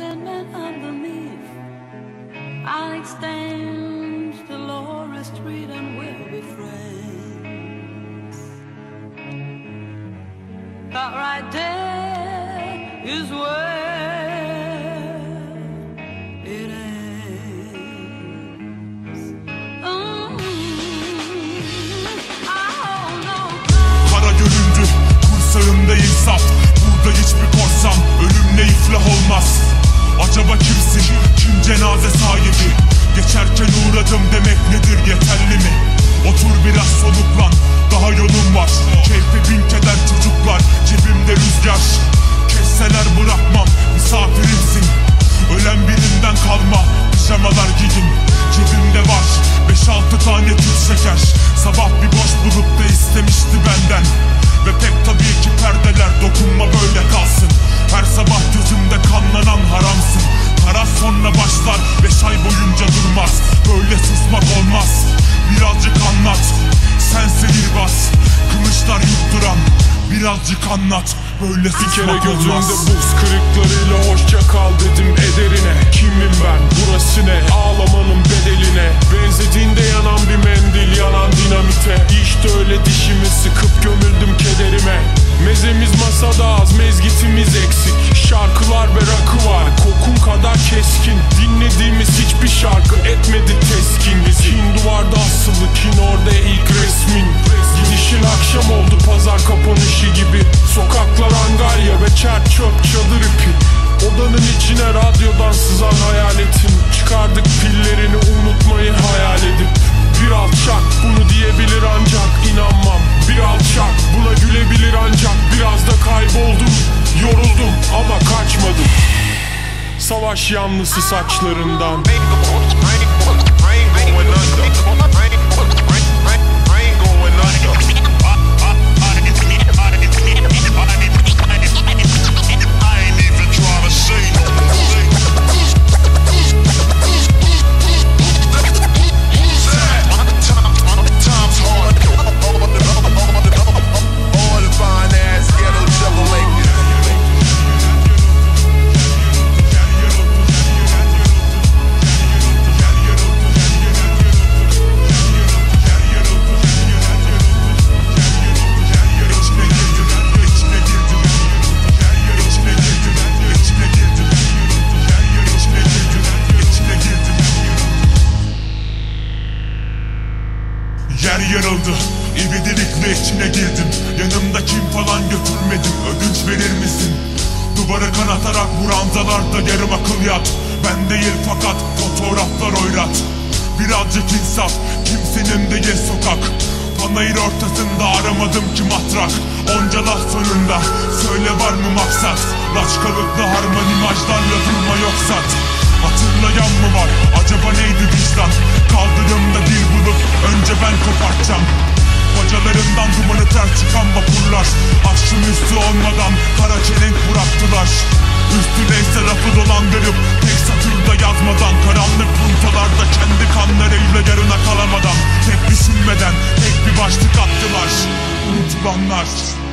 contentment underneath. I'll extend the Laura Street and we'll be friends. That right there is where it ends. Kara göründü kursağımda insaf. Burada hiçbir korsan ölümle iflah olmaz. Acaba kimsin? Kim cenaze sahibi? Geçerken uğradım demek nedir, yeterli mi? Otur biraz soluklan, daha yolun var. Keyfe bin keder çocuklar, cebimde rüzgar. Kesseler bırakmam, misafirimsin. Ölen birinden kalma pijamalar giyin. Cebimde var 5-6 tane tüp şeker. Sabah bir boş bulup da istemişti benden. Ve pek tabii ki perdeler, dokunma böyle kalsın. Her sabah gözümde kanlanan haramsın. Para sonra başlar 5 ay boyunca durmaz. Böyle susmak olmaz, birazcık anlat. Sen sihirbaz, kılıçlar yutturan, birazcık anlat. Böyle susmak olmaz. Bir kere gözümde buz kırıklarıyla hoşça kal dedim ederine. Kimim ben, burası ne, ağlamanın bedeline. Benzediğinde yanan bir mendil, yanan dinamite. İşte öyle dişimi sıkıp gömüldüm kederime. Mezemiz masada az, mezgitimiz eksik. Şarkılar ve rakı var, kokun kadar keskin. Dinlediğimiz hiçbir şarkı etmedi teskin bizi. Kin duvarda asılı, kin orada ilk resmin. Gidişin akşam oldu, pazar kapanışı gibi. Sokaklar angarya ve çer çöp çadır ipi. Odanın içine radyodan sızan hayaletin. Çıkardık pillerini unutmayı hayal edip. Bir alçak bunu diyebilir ancak inanmam. Bir alçak buna gülebilir ancak biraz da kayboldum. Yoruldum ama kaçmadım. Savaş yanlısı saçlarından. Yer yarıldı, ivedilikle içine girdim. Yanımda kim falan götürmedim, ödünç verir misin? Duvarı kanatarak buranzalarda yarım akıl yat. Ben değil fakat fotoğraflar oyrat. Birazcık insaf, kimsenin değil sokak. Panayır ortasında aramadım ki matrak. Onca laf sonunda, söyle var mı maksat? Laçkalıklı harman imajlarla durma yoksat. Hatırlayan mı var, acaba neydi vicdan? Kaldırımda dil bulup önce ben kopartacağım. Bacalarından dumanı ters çıkan vapurlar. Aşçın üstü olmadan kara çelenk bıraktılar. Üstü neyse lafı dolandırıp tek satırda yazmadan. Karanlık puntolarda kendi kanlarıyla yarına kalamadan. Tek düşünmeden tek bir başlık attılar. Unutulanlar.